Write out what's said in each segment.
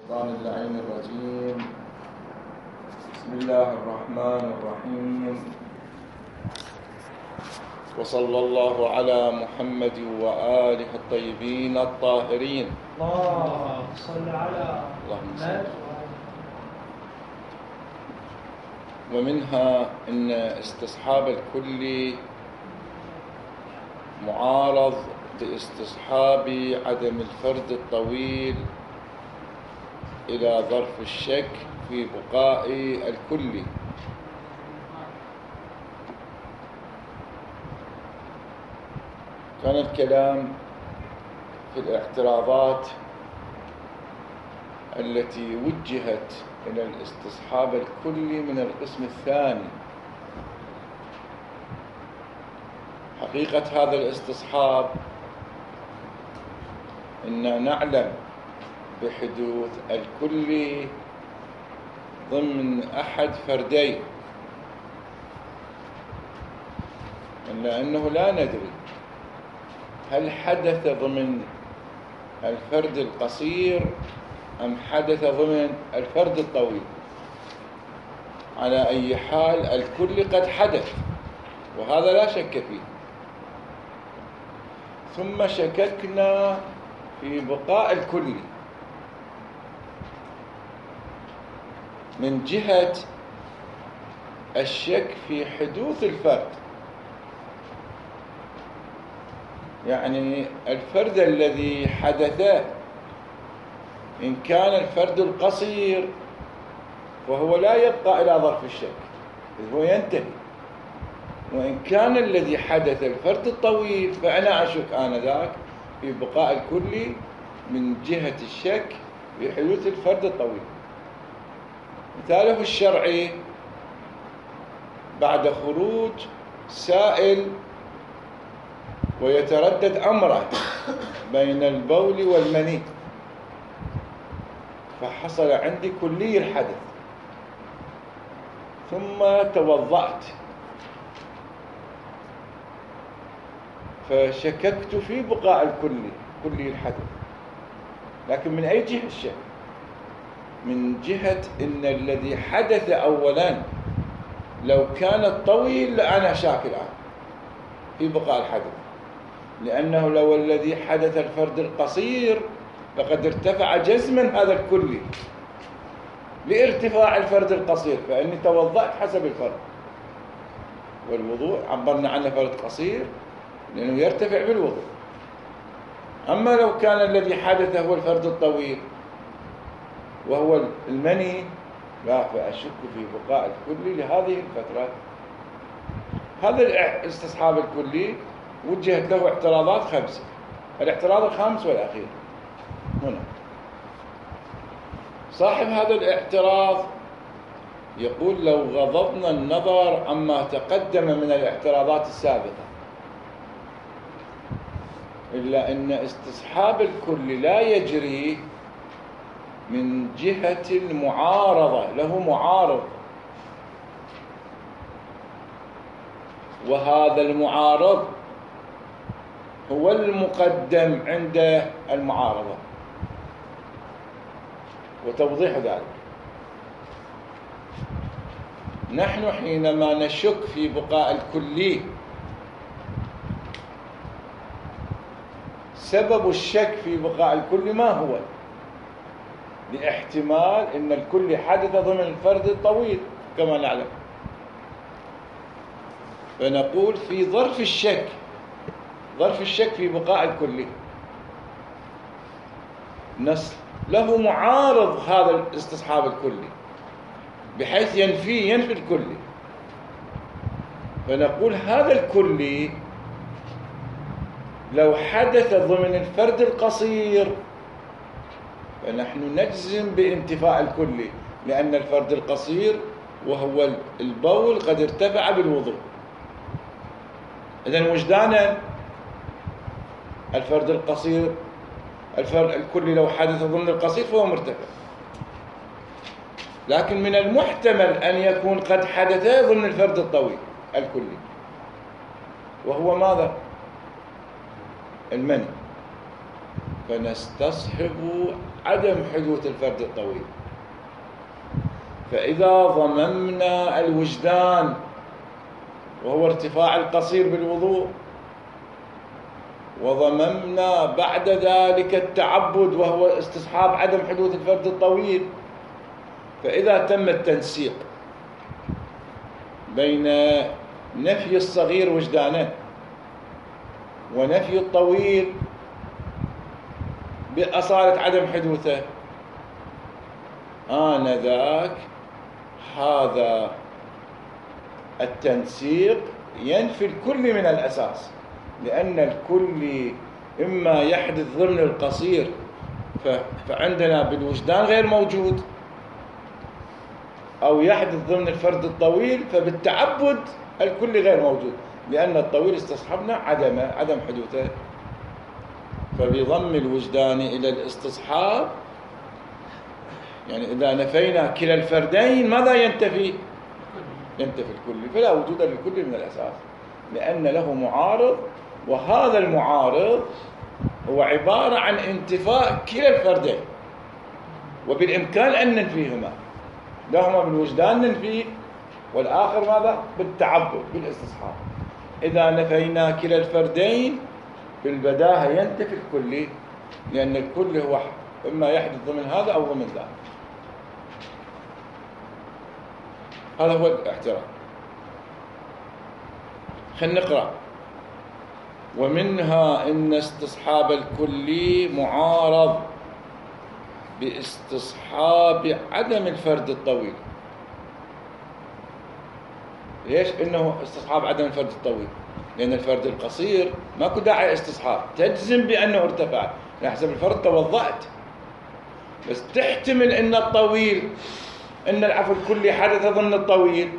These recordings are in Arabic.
الشيطان اللعين الرجيم. بسم الله الرحمن الرحيم، وصلى الله على محمد وآله الطيبين الطاهرين. اللهم صل على محمد. ومنها أن استصحاب الكل معارض باستصحاب عدم الفرد الطويل إلى ظرف الشك في بقاء الكل. كان الكلام في الاعتراضات التي وجهت إلى الاستصحاب الكلي من القسم الثاني. حقيقة هذا الاستصحاب إننا نعلم بحدوث الكل ضمن أحد فردين، إلا أنه لا ندري هل حدث ضمن الفرد القصير أم حدث ضمن الفرد الطويل. على أي حال الكل قد حدث، وهذا لا شك فيه. ثم شككنا في بقاء الكل من جهة الشك في حدوث الفرد، يعني الفرد الذي حدث إن كان الفرد القصير فهو لا يبقى إلى ظرف الشك، هو ينتهي. وإن كان الذي حدث الفرد الطويل فأنا أشك آنذاك في بقاء الكل من جهة الشك في حدوث الفرد الطويل. مثاله الشرعي بعد خروج سائل ويتردد أمره بين البول والمني، فحصل عندي كلي الحدث، ثم توضأت فشككت في بقاء كلي الحدث. لكن من أي جهة الشك؟ من جهة إن الذي حدث أولا لو كان الطويل لأنا شاك الآن في بقاء الحدث، لأنه لو الذي حدث الفرد القصير فقد ارتفع جزما هذا الكلي لارتفاع الفرد القصير، فإني توضأت حسب الفرد، والوضوء عبرنا عنه فرد قصير لأنه يرتفع بالوضوء. أما لو كان الذي حدث هو الفرد الطويل وهو المني، لا، فأشك في بقاء الكلي لهذه الفترة. هذا الاستصحاب الكلي وجهت له اعتراضات 5. الاعتراض الخامس والأخير هنا، صاحب هذا الاعتراض يقول لو غضضنا النظر عما تقدم من الاعتراضات السابقة، إلا أن استصحاب الكل لا يجري من جهة المعارضة، له معارض، وهذا المعارض هو المقدم عند المعارضة. وتوضيح ذلك، نحن حينما نشك في بقاء الكلي سبب الشك في بقاء الكل ما هو؟ لاحتمال أن الكل حدث ضمن الفرد الطويل كما نعلم، فنقول في ظرف الشك في بقاء الكل له معارض هذا الاستصحاب الكلي بحيث ينفي الكلي، فنقول هذا الكلي لو حدث ضمن الفرد القصير فنحن نجزم بانتفاء الكلي، لأن الفرد القصير وهو البول قد ارتفع بالوضوء. إذن وجدانا الفرد القصير، الفرد الكلي لو حدث ضمن القصير فهو مرتفع. لكن من المحتمل أن يكون قد حدث ضمن الفرد الطويل الكلي، وهو ماذا؟ المني. فنستصحب عدم حدوث الفرد الطويل. فإذا ضممنا الوجدان وهو ارتفاع القصير بالوضوء، وضممنا بعد ذلك التعبد وهو استصحاب عدم حدوث الفرد الطويل، فإذا تم التنسيق بين نفي الصغير وجدانه ونفي الطويل بأصالة عدم حدوثه، آنذاك هذا التنسيق ينفي الكل من الأساس، لأن الكل إما يحدث ضمن القصير فعندنا بالوجدان غير موجود، أو يحدث ضمن الفرد الطويل فبالتعبد الكل غير موجود، لأن الطويل استصحبنا عدم حدوثه. فبضم الوجدان إلى الاستصحاب، يعني إذا نفينا كلا الفردين ماذا ينتفي؟ ينتفي الكل، فلا وجود للكل من الأساس، لأن له معارض، وهذا المعارض هو عبارة عن انتفاء كلا الفردين، وبالإمكان أن ننفيهما، لهما بالوجدان ننفيه، والآخر ماذا؟ بالتعبد بالاستصحاب. إذا نفينا كلا الفردين بالبداهة ينتفي الكل، لأن الكل هو إما يحدث ضمن هذا أو ضمن ذاك. هذا هو الاحترام. خلينا نقرأ. ومنها إن استصحاب الكلي معارض باستصحاب عدم الفرد الطويل. ليش إنه استصحاب عدم الفرد الطويل؟ لأن الفرد القصير ماكو داعي استصحاب، تجزم بأنه ارتفع، لحسب الفرد توضأت، بس تحتمل إن الطويل، إن العفو الكلي حدث ضمن الطويل،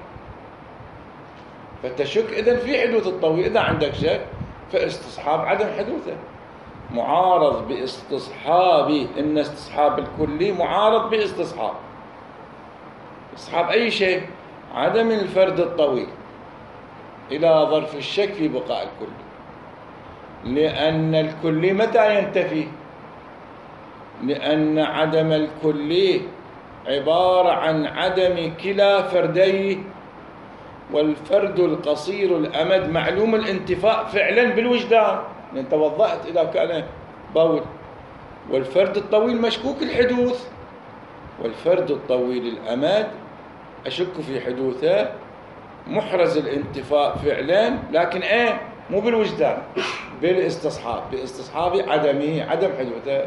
فتشك إذن في حدوث الطويل. إذا عندك شك فاستصحاب عدم حدوثه معارض باستصحاب، إن استصحاب الكلي معارض باستصحاب أي شيء عدم الفرد الطويل إلى ظرف الشك في بقاء الكلي، لأن الكلي متى ينتفي؟ لأن عدم الكلي عبارة عن عدم كلا فرديه، والفرد القصير الأمد معلوم الانتفاء فعلا بالوجدان، لأن توضأت إذا كان بول، والفرد الطويل مشكوك الحدوث، والفرد الطويل الأمد أشك في حدوثه، محرز الانتفاء فعلا، لكن مو بالوجدان، بالاستصحاب، باستصحاب عدم حدوثه.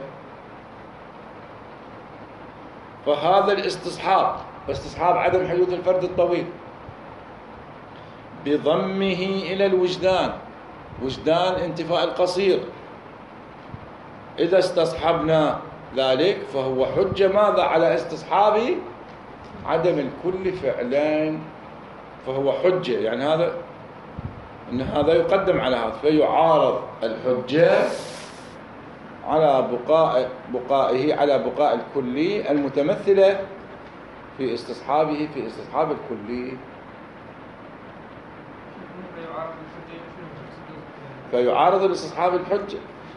فهذا استصحاب عدم حدوث الفرد الطويل بضمه إلى الوجدان، وجدان انتفاء القصير، إذا استصحبنا ذلك فهو حجة ماذا؟ على استصحاب عدم الكل فعلا، فهو حجة، يعني هذا يقدم على هذا، فيعارض الحجة على بقائه على بقاء الكلي المتمثلة في استصحاب الكلي. فيعارض الاستصحاب الحجة،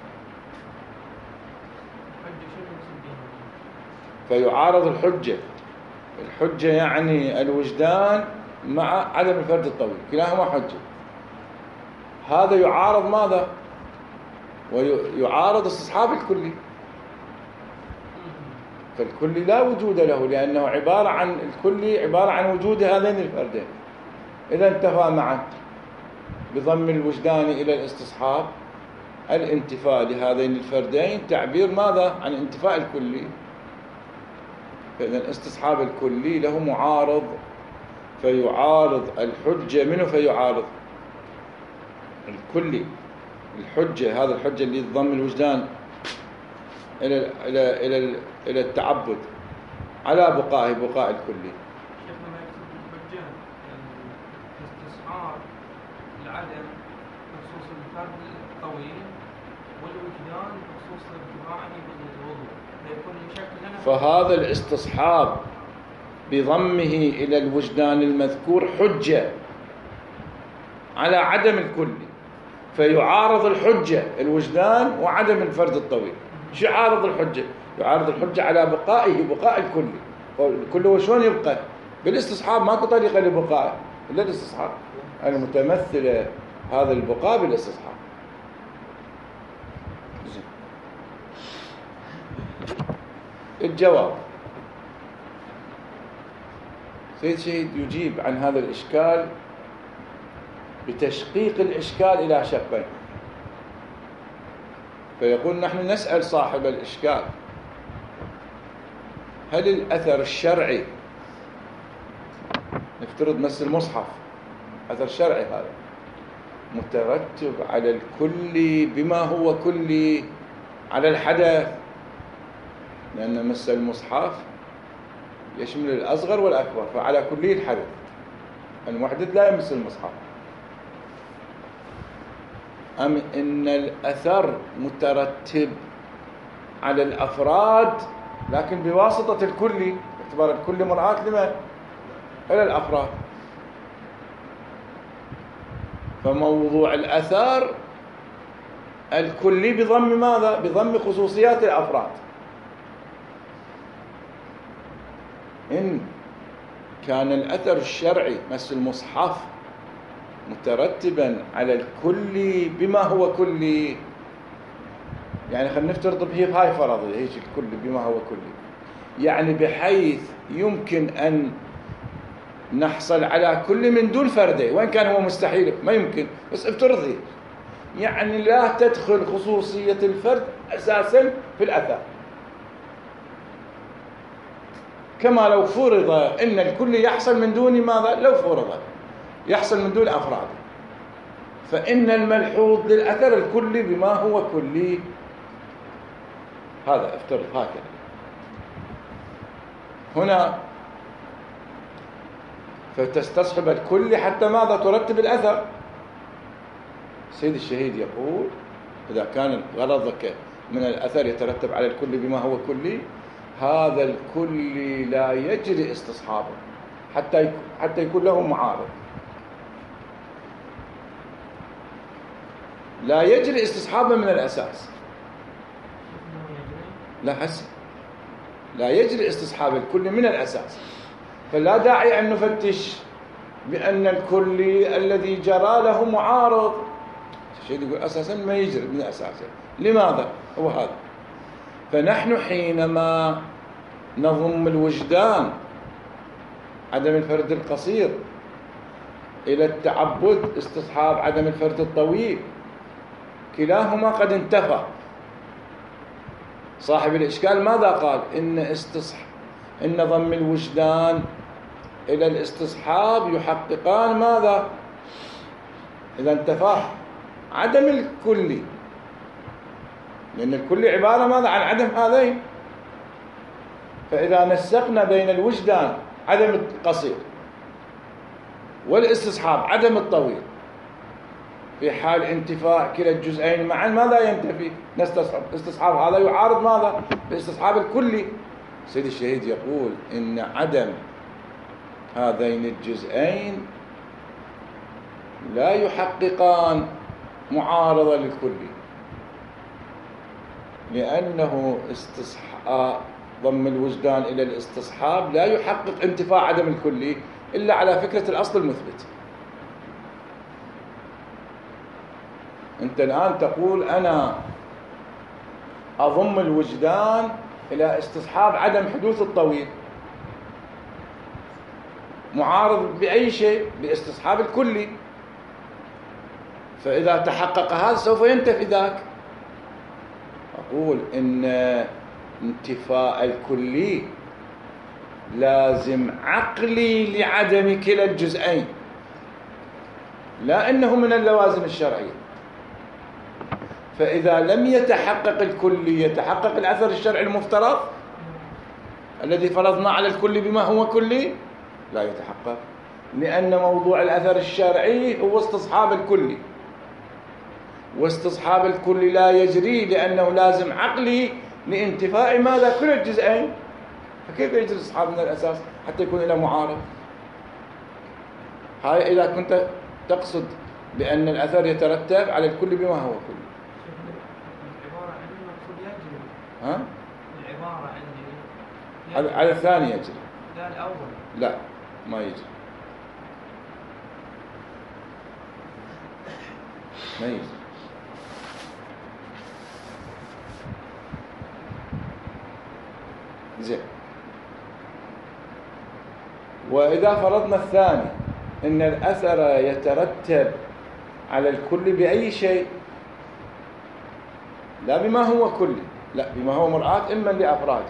فيعارض الحجة يعني الوجدان مع عدم الفرد الطويل، كلاهما حجة. هذا يعارض ماذا؟ ويعارض استصحاب الكلي، فالكلي لا وجود له، لأنه عبارة عن وجود هذين الفردين. إذا انتفى معا بضم الوجدان إلى الاستصحاب، الانتفاء لهذين الفردين تعبير ماذا؟ عن انتفاء الكلي. فإذا استصحاب الكلي له معارض، فيعارض الحجة منه، فيعارض الكلي الحجة، هذا الحجة اللي تضم الوجدان إلى التعبد على بقاء الكلي. شيخنا ما يقصد الحجة استصحاب العدم بخصوص الفرد الطويل، والوجدان بخصوص ارتفاعه بالوضوء، فيكون يشكل لنا. فهذا الاستصحاب بضمه إلى الوجدان المذكور حجة على عدم الكلي، فيعارض الحجة الوجدان وعدم الفرد الطويل، شو يعارض الحجة؟ يعارض الحجة على بقائه، بقاء الكل. الكل هو شلون يبقى؟ بالاستصحاب، ماكو طريقة لبقائه إلا الاستصحاب، المتمثلة هذا البقاء بالاستصحاب. الجواب: سيد شهيد يجيب عن هذا الإشكال بتشقيق الإشكال إلى شقين. فيقول: نحن نسأل صاحب الإشكال: هل الأثر الشرعي، نفترض مس المصحف أثر شرعي، هذا مترتب على الكل بما هو كلي على الحدث؟ لأن مس المصحف يشمل الأصغر والأكبر، فعلى كلي الحدث. المحدث لا يمس المصحف. أم إن الأثر مترتب على الأفراد لكن بواسطة الكل، باعتبار الكل مرآة لمن؟ إلى الأفراد. فموضوع الأثر الكلي بضم ماذا؟ بضم خصوصيات الأفراد. إن كان الأثر الشرعي مس المصحف مترتبا على الكل بما هو كلي، يعني خلينا نفترض هاي فرضية، هيك الكل بما هو كلي، يعني بحيث يمكن أن نحصل على كل من دون فردي، وإن كان هو مستحيل ما يمكن، بس افترضي يعني لا تدخل خصوصية الفرد أساسا في الأثر، كما لو فرض أن الكل يحصل من دون ماذا؟ لو فرض يحصل من دون أفراد، فإن الملحوظ للأثر الكلي بما هو كلي. هذا افترض هكذا. هنا فتستصحب الكل حتى ماذا؟ ترتب الأثر. سيد الشهيد يقول: إذا كان غرضك من الأثر يترتب على الكل بما هو كلي، هذا الكل لا يجري استصحابه حتى يكون له معارض. لا يجري استصحابه من الأساس. لا هسه لا يجري استصحاب الكل من الأساس، فلا داعي أن نفتش بأن الكل الذي جرى له معارض. الشيء يقول أساسا ما يجري من أساسه. لماذا؟ هو هذا. فنحن حينما نضم الوجدان عدم الفرد القصير إلى التعبد استصحاب عدم الفرد الطويل، كلاهما قد انتفى. صاحب الإشكال ماذا قال؟ إن ضم الوجدان إلى الاستصحاب يحققان ماذا؟ إذا انتفى عدم الكلي، لأن الكل عبارة ماذا؟ عن عدم هذين. فإذا نسقنا بين الوجدان عدم القصير والاستصحاب عدم الطويل، في حال انتفاء كلا الجزئين معا ماذا ينتفي؟ استصحاب هذا يعارض ماذا؟ الاستصحاب الكلي. سيد الشهيد يقول: إن عدم هذين الجزئين لا يحققان معارضة للكلي، لأنه ضم الوجدان إلى الاستصحاب لا يحقق انتفاء عدم الكلي إلا على فكرة الأصل المثبت. أنت الآن تقول أنا أضم الوجدان إلى استصحاب عدم حدوث الطويل، معارض بأي شيء؟ باستصحاب الكلي. فإذا تحقق هذا سوف ينتفي ذاك. أقول إن انتفاء الكلي لازم عقلي لعدم كلا الجزئين، لا إنه من اللوازم الشرعية. فإذا لم يتحقق الكلي يتحقق الأثر الشرعي المفترض الذي فرضنا على الكل بما هو كلي؟ لا يتحقق، لأن موضوع الأثر الشرعي هو استصحاب الكلي، واستصحاب الكل لا يجري لأنه لازم عقلي لانتفاء ماذا؟ كل الجزئين. فكيف يجري استصحاب من الأساس حتى يكون له معارض؟ هاي إذا كنت تقصد بأن الأثر يترتب على الكل بما هو كل. ها؟ العبارة عندي على الثاني يجري. لا الأول. لا ما يجري. ما يجري. زين. وإذا فرضنا الثاني إن الأثر يترتب على الكل بأي شيء، لا بما هو كلي، لا بما هو مرآة إما لأفراده،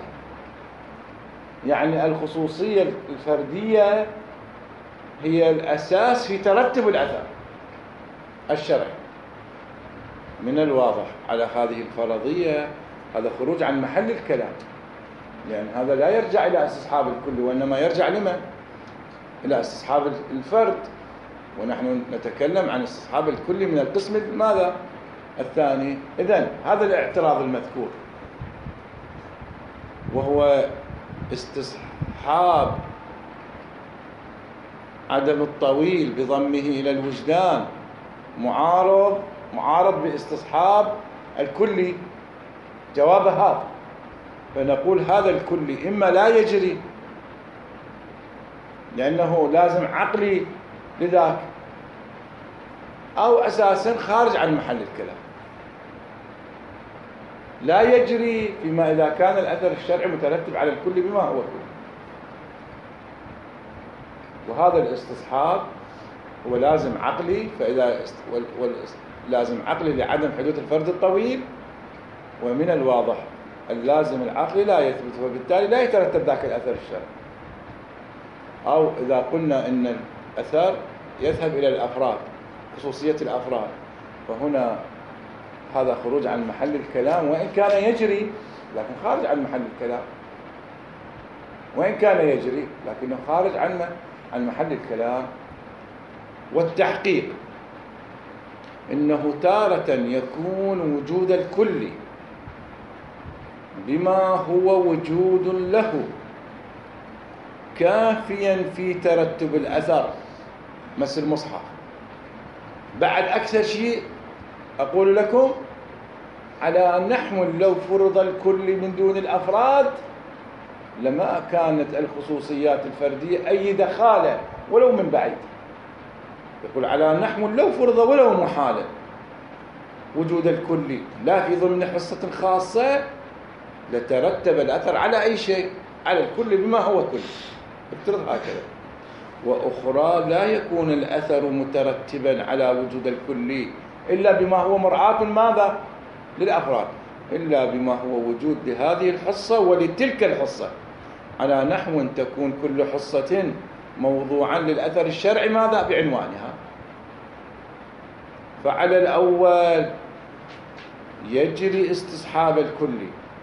يعني الخصوصية الفردية هي الأساس في ترتب الأثر الشرعي. من الواضح على هذه الفرضية هذا خروج عن محل الكلام، لأن هذا لا يرجع إلى استصحاب الكل، وإنما يرجع لمن؟ إلى استصحاب الفرد، ونحن نتكلم عن استصحاب الكل من القسم ماذا؟ الثاني. إذن هذا الاعتراض المذكور، وهو استصحاب عدم الطويل بضمه إلى الوجدان معارض باستصحاب الكلي. جواب هذا، فنقول هذا الكلي إما لا يجري لأنه لازم عقلي لذاك، أو أساسا خارج عن محل الكلام. لا يجري فيما إذا كان الأثر الشرعي مترتب على الكل بما هو كل، وهذا الاستصحاب هو لازم عقلي، فإذا لازم عقلي لعدم حدوث الفرد الطويل، ومن الواضح اللازم العقلي لا يثبت، وبالتالي لا يترتب ذاك الأثر الشرعي. أو إذا قلنا إن الأثر يذهب إلى الأفراد، خصوصية الأفراد، فهنا هذا خروج عن محل الكلام، وإن كان يجري لكن خارج عن محل الكلام، وإن كان يجري لكنه خارج عن محل الكلام. والتحقيق إنه تارة يكون وجود الكل بما هو وجود له كافيا في ترتب الأثر، مثل المصحف. بعد أكثر شيء أقول لكم على نحو لو فرض الكل من دون الأفراد لما كانت الخصوصيات الفردية أي دخالة ولو من بعيد. يقول على نحو لو فرض ولو محالة وجود الكل لا في ضمن حصة خاصة لترتب الأثر على أي شيء، على الكل بما هو كل. افترض هكذا. وأخرى لا يكون الأثر مترتبا على وجود الكل إلا بما هو مرآة ماذا؟ للأفراد، إلا بما هو وجود لهذه الحصة ولتلك الحصة، على نحو تكون كل حصة موضوعا للأثر الشرعي ماذا؟ بعنوانها. فعلى الأول يجري استصحاب الكل،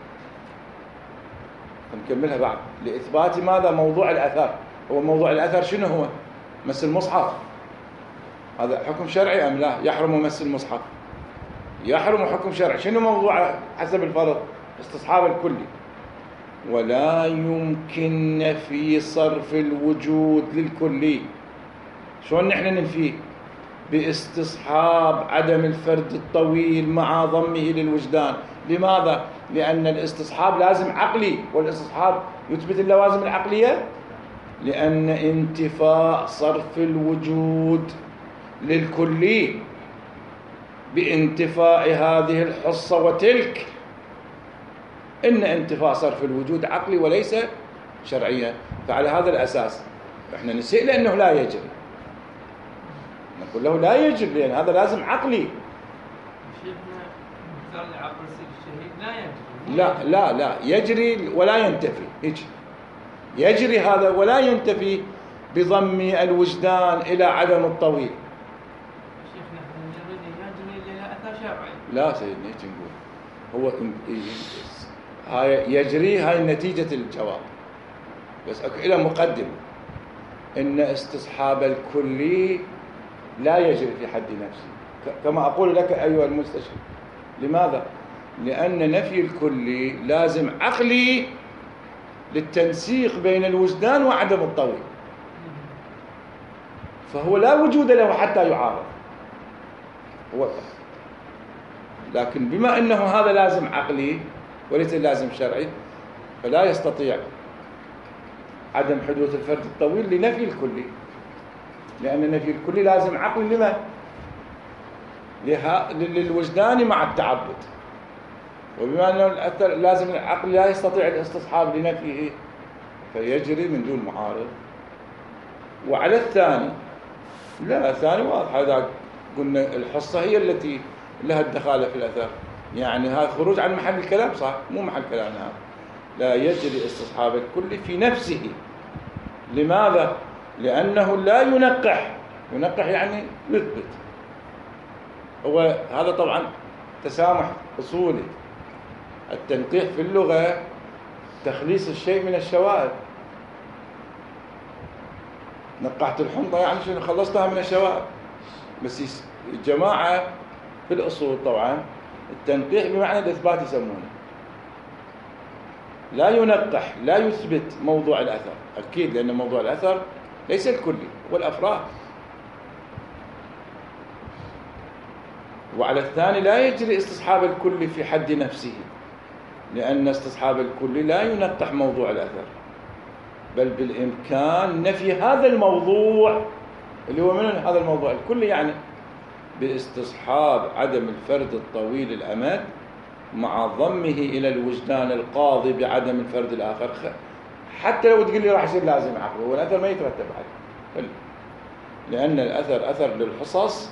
نكملها بعد، لإثبات ماذا؟ موضوع الأثر. هو موضوع الأثر شنو هو؟ مس المصحف، هذا حكم شرعي أم لا؟ يحرم مس المصحف، يحرم حكم شرعي. شنو موضوع حسب الفرض؟ استصحاب الكل. ولا يمكن نفي صرف الوجود للكلي. شلون نحن ننفيه؟ باستصحاب عدم الفرد الطويل مع ضمه للوجدان. لماذا؟ لأن الاستصحاب لازم عقلي، والاستصحاب يثبت اللوازم العقلية، لأن انتفاء صرف الوجود للكلي بانتفاء هذه الحصة وتلك، إن انتفاء صرف الوجود عقلي وليس شرعيا. فعلى هذا الأساس إحنا نسئ لأنه لا يجري، نقول له لا يجري لأن هذا لازم عقلي. شيخنا مثال العقل الشهيد لا يجري. لا يجري ولا ينتفي. يجري هذا ولا ينتفي بضم الوجدان إلى عدم الطويل. شيخنا يجري إلى أثر شرعي. لا سيدنا هيك نقول، هو هاي يجري، هاي نتيجة الجواب، بس إلى مقدم إن استصحاب الكلي لا يجري في حد نفسه، كما أقول لك أيها المستشفى. لماذا؟ لأن نفي الكلي لازم عقلي للتنسيق بين الوجدان وعدم الطويل، فهو لا وجود له حتى يعارض. لكن بما أنه هذا لازم عقلي وليس لازم شرعي، فلا يستطيع عدم حدوث الفرد الطويل لنفي الكلي، لأن نفي الكلي لازم عقل لما؟ للوجدان مع التعبد، وبما أنه الأثر لازم العقل لا يستطيع الاستصحاب لنفيه فيجري من دون معارض. وعلى الثاني لا، الثاني واضح، هذا قلنا الحصة هي التي لها الدخالة في الأثر، يعني هذا خروج عن محل الكلام، صح؟ مو محل كلام هذا. لا يجري استصحاب الكل في نفسه. لماذا؟ لأنه لا ينقح يعني يثبت. هو هذا طبعا تسامح أصولي. التنقيح في اللغة تخليص الشيء من الشوائب. نقحت الحنطة يعني شنو؟ خلصتها من الشوائب. بس الجماعة في الأصول طبعا التنقيح بمعنى الإثبات يسمونه. لا ينقح، لا يثبت موضوع الأثر، أكيد، لأن موضوع الأثر ليس الكلي، هو الأفراد. وعلى الثاني لا يجري استصحاب الكل في حد نفسه، لأن استصحاب الكل لا ينقح موضوع الأثر، بل بالإمكان نفي هذا الموضوع اللي هو من هذا الموضوع الكلي، يعني باستصحاب عدم الفرد الطويل الأمد مع ضمه إلى الوجدان القاضي بعدم الفرد الآخر. حتى لو تقول لي راح يصير لازم عقله، والأثر ما يترتب عليه، لأن الأثر أثر للحصص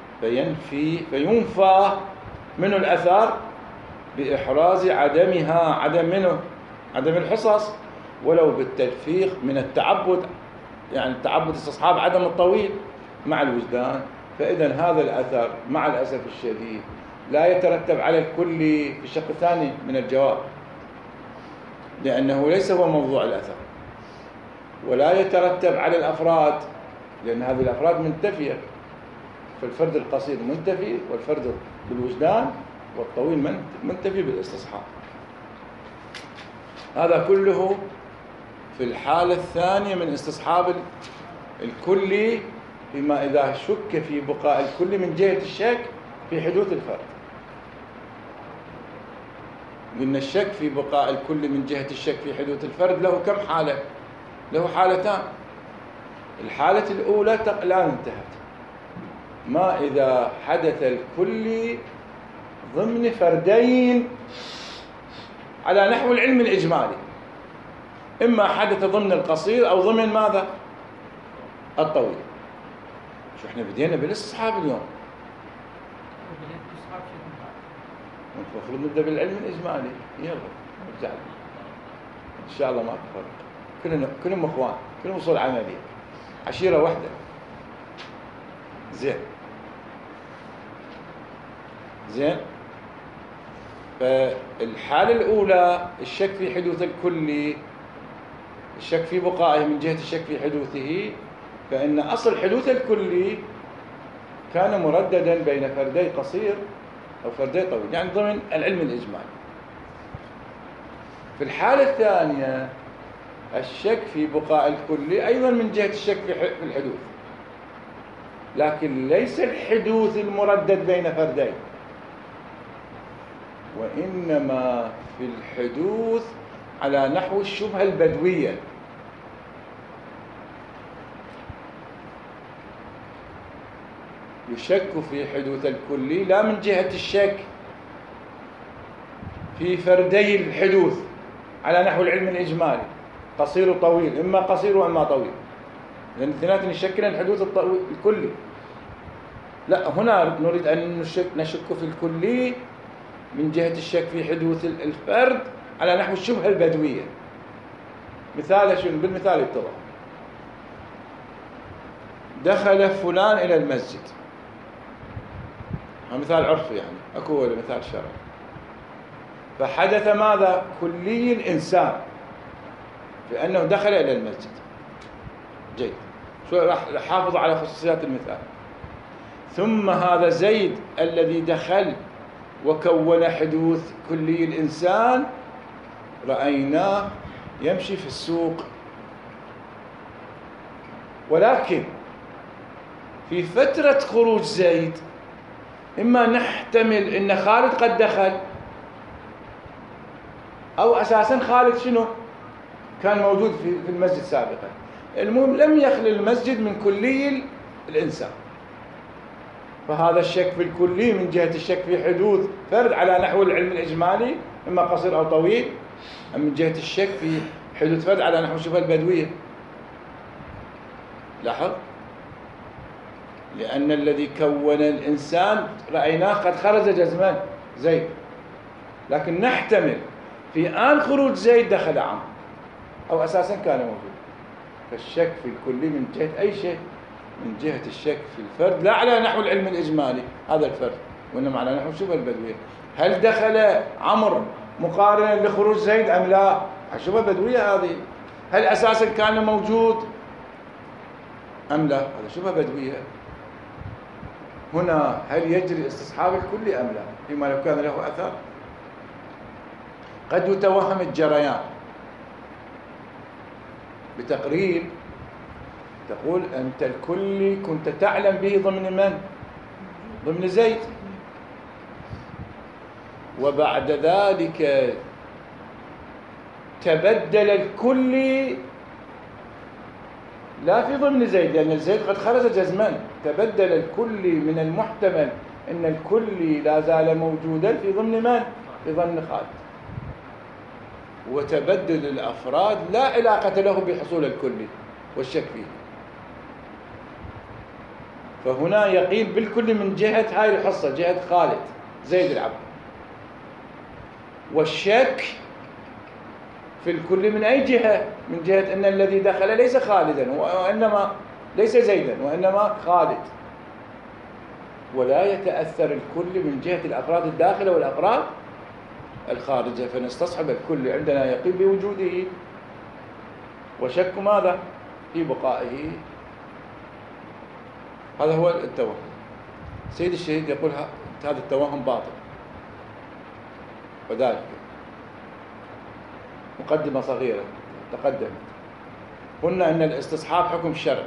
فينفى منه الأثر بإحراز عدمها، عدم الحصص، ولو بالتلفيق من التعبد، يعني التعبد استصحاب عدم الطويل مع الوجدان. فإذا هذا الأثر مع الأسف الشديد لا يترتب على الكل في الشق الثاني من الجواب، لأنه ليس هو موضوع الأثر، ولا يترتب على الأفراد، لأن هذه الأفراد منتفية، فالفرد القصير منتفي، والفرد بالوجدان والطويل منتفي بالاستصحاب. هذا كله في الحالة الثانية من استصحاب الكلي، بما إذا شك في بقاء الكل من جهة الشك في حدوث الفرد. قلنا الشك في بقاء الكل من جهة الشك في حدوث الفرد له كم حالة؟ له حالتان. الحالة الأولى الآن انتهت، ما إذا حدث الكل ضمن فردين على نحو العلم الإجمالي، إما حدث ضمن القصير أو ضمن ماذا؟ الطويل. شو احنا بدينا بالاستصحاب اليوم، المفروض نبدأ بالعلم الإجمالي. يلا نرجع إن شاء الله ما تفرق، كلهم إخوان، كلهم أصول عملية، عشيرة واحدة. زين. فالحالة الأولى الشك في حدوث الكلي، الشك في بقائه من جهة الشك في حدوثه، فإن أصل حدوث الكلي كان مرددا بين فردي قصير أو فردي طويل، يعني ضمن العلم الإجمالي. في الحالة الثانية الشك في بقاء الكلي أيضا من جهة الشك في الحدوث، لكن ليس الحدوث المردد بين فردين، وإنما في الحدوث على نحو الشبهة البدوية. يشك في حدوث الكلي لا من جهة الشك في فردي الحدوث على نحو العلم الإجمالي، قصير وطويل، إما قصير وإما طويل، لأن الاثنين يشكلن الحدوث الكلي. لا، هنا نريد أن نشك في الكلي من جهة الشك في حدوث الفرد على نحو الشبهة البدوية. مثال شنو؟ بالمثال يتضح. دخل فلان إلى المسجد، هذا مثال عرفي، يعني أكو ولا مثال شرعي. فحدث ماذا؟ كلي الإنسان، لأنه دخل إلى المسجد. جيد، شو راح حافظ على خصوصيات المثال. ثم هذا زيد الذي دخل وكون حدوث كلي الإنسان رأيناه يمشي في السوق، ولكن في فترة خروج زيد إما نحتمل أن خالد قد دخل، أو أساسا خالد شنو كان موجود في المسجد سابقا. المهم لم يخل المسجد من كلي الإنسان. فهذا الشك في الكلي من جهة الشك في حدوث فرد على نحو العلم الإجمالي إما قصير أو طويل، أم من جهة الشك في حدوث فرد على نحو الشبهة البدوية. لاحظ، لأن الذي كون الإنسان رأيناه قد خرج جزما زيد، لكن نحتمل في آن خروج زيد دخل عمرو أو أساسا كان موجود. فالشك في الكلي من جهة أي شيء، من جهة الشك في الفرد لا على نحو العلم الإجمالي هذا الفرد، وإنما على نحو الشبهة البدوية. هل دخل عمرو مقارنة لخروج زيد أم لا؟ الشبهة البدوية هذه. هل أساسا كان موجود أم لا؟ هذا شبهة بدوية. هنا هل يجري استصحاب الكل أم لا؟ فيما لو كان له أثر. قد يتوهم الجريان بتقريب تقول أنت الكل كنت تعلم به ضمن من؟ ضمن زيد، وبعد ذلك تبدل الكل لا في ضمن زيد، لأن زيد قد خرج جزما. تبدل الكل من المحتمل أن الكل لا زال موجودا في ضمن من؟ في ضمن خالد. وتبدل الأفراد لا علاقة له بحصول الكل والشك فيه. فهنا يقين بالكل من جهة هاي الحصة، جهة خالد زيد العبد. والشك في الكل من أي جهة؟ من جهة أن الذي دخل ليس خالدا وإنما ليس زيدا وإنما خالد. ولا يتأثر الكل من جهة الأفراد الداخلة والأفراد الخارجة. فنستصحب الكل عندنا يقين بوجوده وشك ماذا؟ في بقائه. هذا هو التوهم. سيد الشهيد يقول هذا التوهم باطل. وذلك مقدمة صغيرة تقدمت، قلنا أن الاستصحاب حكم شرعي.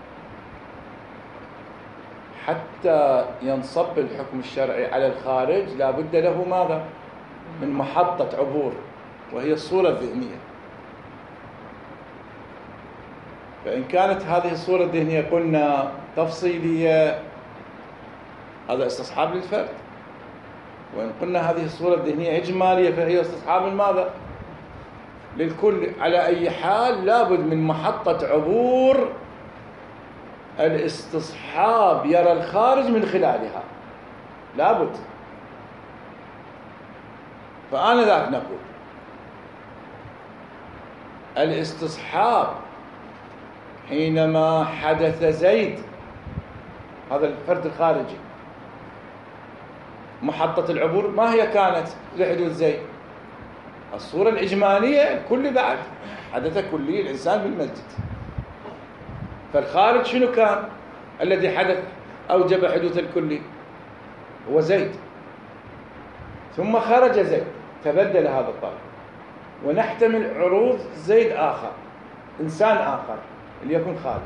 حتى ينصب الحكم الشرعي على الخارج لا بد له ماذا؟ من محطة عبور، وهي الصورة الذهنية. فإن كانت هذه الصورة الذهنية قلنا تفصيلية هذا استصحاب للفرد، وإن قلنا هذه الصورة الذهنية إجمالية فهي استصحاب ماذا؟ للكل. على أي حال لابد من محطة عبور الاستصحاب يرى الخارج من خلالها، لابد. فآنذاك نقول الاستصحاب حينما حدث زيد هذا الفرد الخارجي، محطة العبور ما هي كانت لحدوث زيد؟ الصورة الإجمالية الكل بعد حدث كلي الإنسان بالمسجد. فالخارج شنو كان الذي حدث أوجب حدوث الكلي؟ هو زيد. ثم خرج زيد تبدل هذا الطرف، ونحتمل عروض زيد آخر، إنسان آخر ليكن خالد.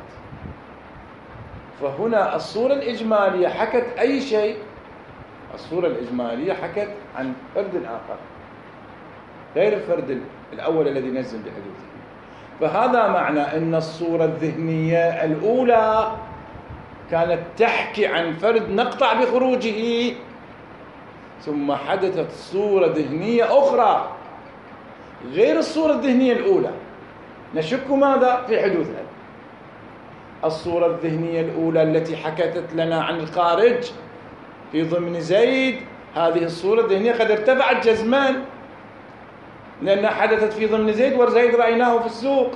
فهنا الصورة الإجمالية حكت أي شيء؟ الصورة الإجمالية حكت عن فرد آخر غير الفرد الأول الذي نزل بحدوثه. فهذا معنى أن الصورة الذهنية الأولى كانت تحكي عن فرد نقطع بخروجه، ثم حدثت صورة ذهنية أخرى غير الصورة الذهنية الأولى نشك ماذا؟ في حدوثها. الصورة الذهنية الأولى التي حكت لنا عن الخارج في ضمن زيد، هذه الصورة الذهنية قد ارتفعت جزمان لأنها حدثت في ضمن زيد، وزيد رأيناه في السوق.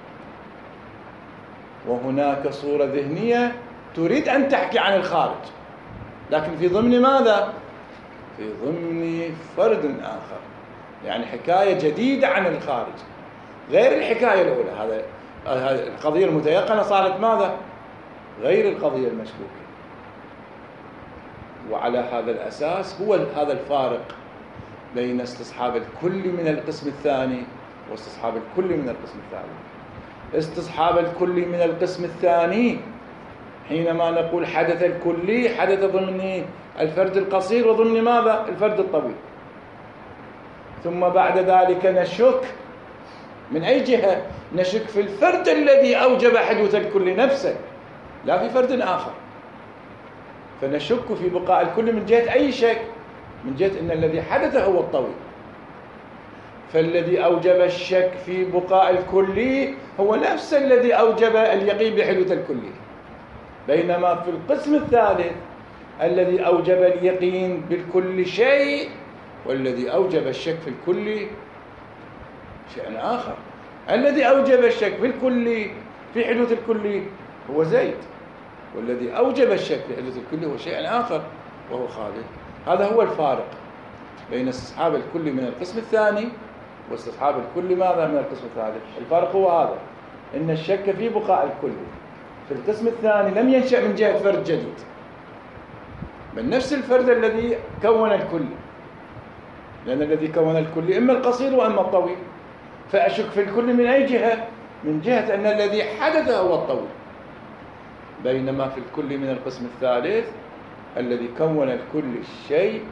وهناك صورة ذهنية تريد أن تحكي عن الخارج، لكن في ضمن ماذا؟ في ضمن فرد آخر، يعني حكاية جديدة عن الخارج غير الحكاية الأولى. هذا القضية المتيقنة صارت ماذا؟ غير القضية المشكوكة. وعلى هذا الأساس هو هذا الفارق بين استصحاب الكل من القسم الثاني واستصحاب الكل من القسم الثالث. استصحاب الكل من القسم الثاني حينما نقول حدث الكلي حدث ضمن الفرد القصير وضمن ماذا؟ الفرد الطويل. ثم بعد ذلك نشك من أي جهة؟ نشك في الفرد الذي أوجب حدوث الكل نفسه، لا في فرد آخر. فنشك في بقاء الكل من جهة أي شك؟ من جهة أن الذي حدث هو الطويل. فالذي أوجب الشك في بقاء الكلي هو نفس الذي أوجب اليقين بحدوث الكلي. بينما في القسم الثالث الذي أوجب اليقين بالكل شيء، والذي أوجب الشك في الكل شيء آخر. الذي أوجب الشك في الكل في حدوث الكل هو زيد، والذي أوجب الشك في حدوث الكل هو شيء آخر وهو خالد. هذا هو الفارق بين استصحاب الكل من القسم الثاني واستصحاب الكل ماذا من القسم الثالث. الفرق هو هذا، إن الشك في بقاء الكل في القسم الثاني لم ينشأ من جهة فرد جديد، من نفس الفرد الذي كون الكل، لأن الذي كون الكل إما القصير وإما الطويل. فأشك في الكل من أي جهة؟ من جهة أن الذي حدث هو الطويل. بينما في الكل من القسم الثالث الذي كون الكل الشيء،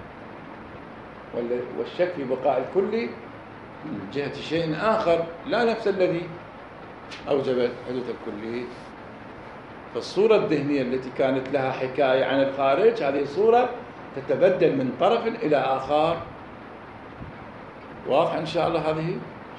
والشك في بقاء الكل من جهة شيء آخر لا نفس الذي أوجب حدوث الكل. فالصورة الذهنية التي كانت لها حكاية عن الخارج، هذه الصورة تتبدل من طرف إلى آخر. واضح إن شاء الله هذه؟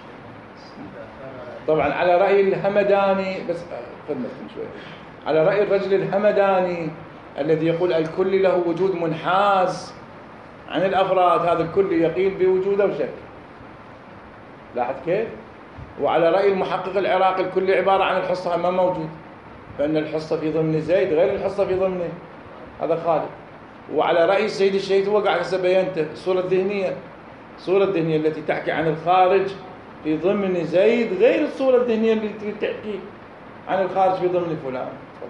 طبعا على رأي الهمداني، بس خدمتكم شوية، على رأي الرجل الهمداني الذي يقول الكل له وجود منحاز عن الأفراد، هذا الكل يقين بوجوده وشك. لاحظ كيف؟ وعلى رأي المحقق العراقي الكل عبارة عن الحصة ما موجود، فإن الحصة في ضمن زيد غير الحصة في ضمنه، هذا خالد. وعلى رأي السيد الشهيد هو قاعد هسه بينته الصورة الذهنية التي تحكي عن الخارج في ضمن زيد غير الصورة الذهنية التي تحكي عن الخارج في ضمن فلان.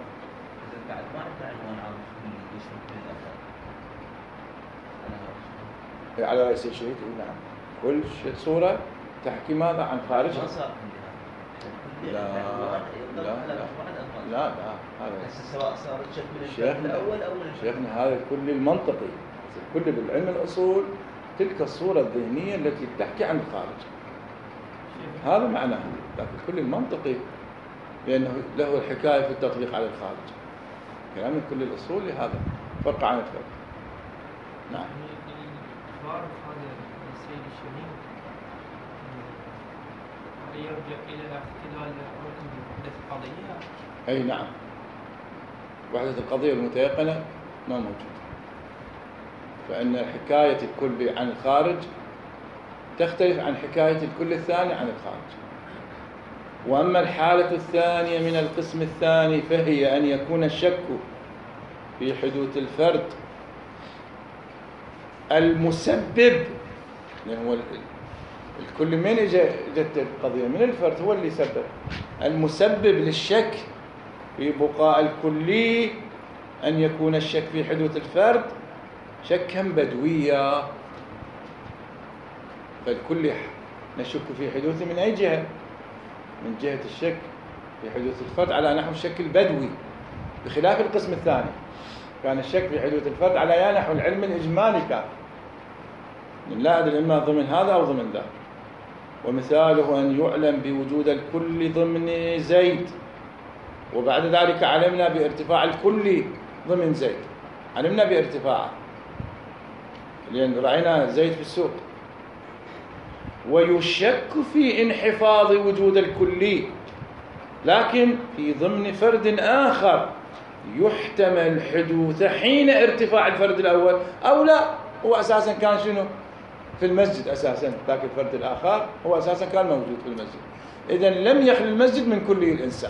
على رأس الشهيد نعم، كل شورى تحكي ماذا عن خارج. لا هذا سواء صار الشك من شيخنا الأول أو شيخنا هذا الكل المنطقي، الكل بالعلم الأصول تلك الصورة الذهنية التي تحكي عن الخارج، هذا معناه. لكن الكل المنطقي لأنه له الحكاية في التطبيق على الخارج. كلام كل الأصول لهذا فرق عن الفرق. نعم. الفارق هذا السيد الشهيد يرجع إلى اختلال ركن وحدة القضية. أي نعم، وحدة القضية المتيقنة ما موجودة، فإن حكاية الكل عن الخارج تختلف عن حكاية الكل الثاني عن الخارج. وأما الحالة الثانية من القسم الثاني فهي أن يكون الشك في حدوث الفرد المسبب، يعني هو الكل من جت القضية من الفرد هو اللي سبب، المسبب للشك في بقاء الكلي أن يكون الشك في حدوث الفرد شكا بدويا. فالكل نشك في حدوثه من أي جهة؟ من جهة الشك في حدوث الفرد على نحو الشك البدوي، بخلاف القسم الثاني كان الشك في حدوث الفرد على نحو العلم الإجمالي، كان لا أدري إما ضمن هذا أو ضمن ذاك. ومثاله أن يعلم بوجود الكل ضمن زيد، وبعد ذلك علمنا بارتفاع الكل ضمن زيد، علمنا بارتفاعه لأن رأينا زيد في السوق. ويشك في انحفاظ وجود الكلي، لكن في ضمن فرد آخر يحتمل حدوث حين ارتفاع الفرد الأول أو لا. هو أساسا كان شنو في المسجد، أساسا ذاك الفرد الآخر هو أساسا كان موجود في المسجد، إذن لم يخل المسجد من كلي الإنسان.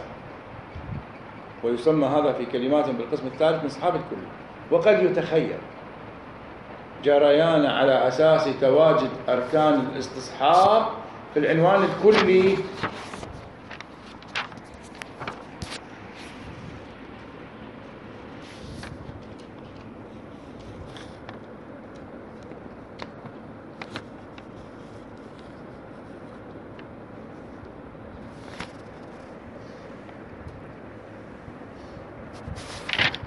ويسمى هذا في كلمات بالقسم الثالث من أصحاب الكل. وقد يتخيل جريان على أساس تواجد أركان الاستصحاب في العنوان الكلي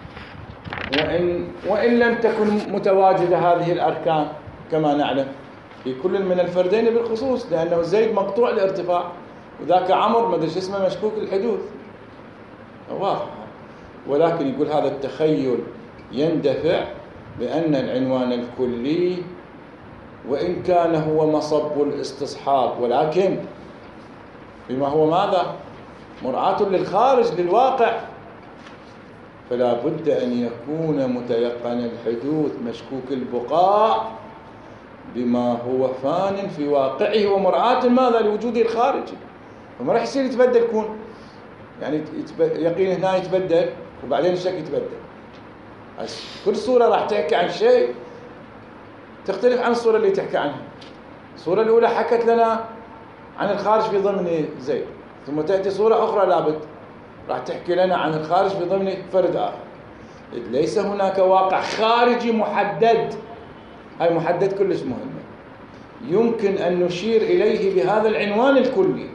وإن لم تكن متواجدة هذه الأركان كما نعلم، في كل من الفردين بالخصوص، لأنه زيد مقطوع الارتفاع وذاك عمر ما ادري شو اسمه مشكوك الحدوث، واضح. ولكن يقول هذا التخيل يندفع بأن العنوان الكلي وإن كان هو مصب الاستصحاب، ولكن بما هو ماذا؟ مرعاة للخارج للواقع، فلا بد أن يكون متيقن الحدوث مشكوك البقاء بما هو فان في واقعه ومرعاة ماذا؟ لوجوده الخارجي. فما راح يصير يتبدل كون، يعني يقين هنا يتبدل وبعدين الشك يتبدل. كل صورة راح تحكي عن شيء تختلف عن الصورة اللي تحكي عنها. الصورة الأولى حكت لنا عن الخارج في ضمن زيد، ثم تأتي صورة أخرى لابد راح تحكي لنا عن الخارج في ضمن فرد آخر. ليس هناك واقع خارجي محدد، هاي محدد كلش مهمة، يمكن أن نشير إليه بهذا العنوان الكلي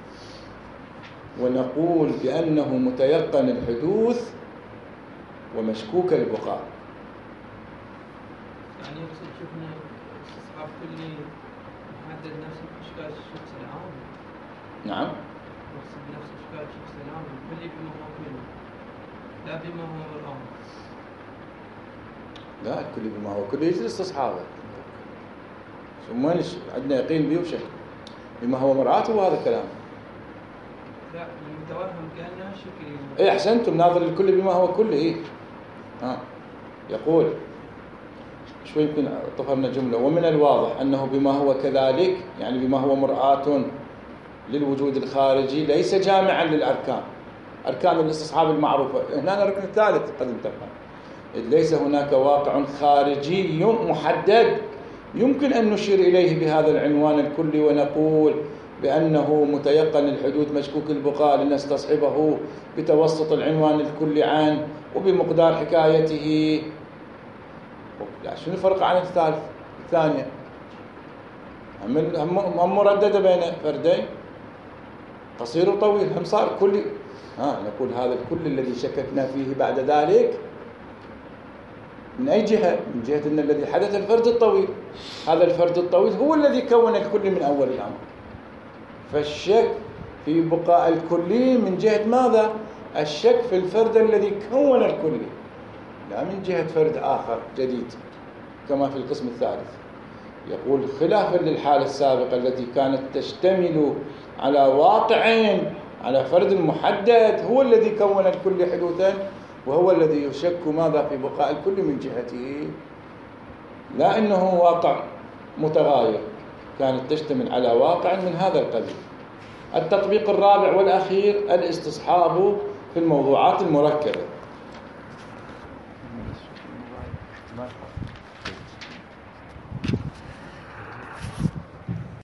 ونقول بأنه متيقن الحدوث ومشكوك البقاء. يعني يقصد شفنا استصحاب كلي محدد نفس اشكال الشخص العام. نعم، يقصد نفس اشكال الشخص العام كلي بما هو كلي لا بما هو الامر. لا، الكلي بما هو كلي يجري استصحابه، ثم عندنا يقين به وشك بما هو مرعاته، وهذا كلام. لا المتوهم كأنه شكلي. ايه احسنتم، ناظر الكل بما هو كله. ايه يقول شوي يمكن طفرنا جملة، ومن الواضح أنه بما هو كذلك، يعني بما هو مرآة للوجود الخارجي ليس جامعا للأركان، أركان الاستصحاب المعروفة. هنا الركن الثالث قد انتفع، ليس هناك واقع خارجي محدد يمكن أن نشير إليه بهذا العنوان الكلي ونقول بأنه متيقن الحدوث مشكوك البقاء لنستصحبه بتوسط العنوان الكلي عنه وبمقدار حكايته. لا، شنو الفرق عن الثانية؟ هم مرددة بين فردين قصير وطويل، هم صار كلي. نقول هذا الكل الذي شككنا فيه بعد ذلك من أي جهة؟ من جهة أن الذي حدث الفرد الطويل، هذا الفرد الطويل هو الذي كون الكل من أول الأمر، فالشك في بقاء الكلي من جهة ماذا؟ الشك في الفرد الذي كون الكلي، لا من جهة فرد آخر جديد كما في القسم الثالث. يقول خلافا للحالة السابقة التي كانت تشتمل على واقعين، على فرد محدد هو الذي كون الكل حدوثا وهو الذي يشك ماذا في بقاء الكل من جهته، لا إنه واقع متغاير، كانت تشتمل على واقع من هذا القبيل. التطبيق الرابع والأخير الاستصحاب في الموضوعات المركبة.